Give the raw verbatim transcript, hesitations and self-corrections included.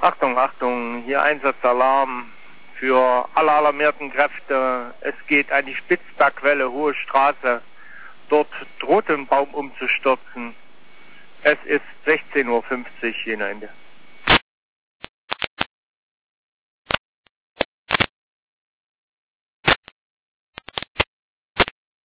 Achtung, Achtung, hier Einsatzalarm für alle alarmierten Kräfte. Es geht an die Spitzbergquelle, Hohe Straße. Dort droht ein Baum umzustürzen. Es ist sechzehn Uhr fünfzig, je Ende.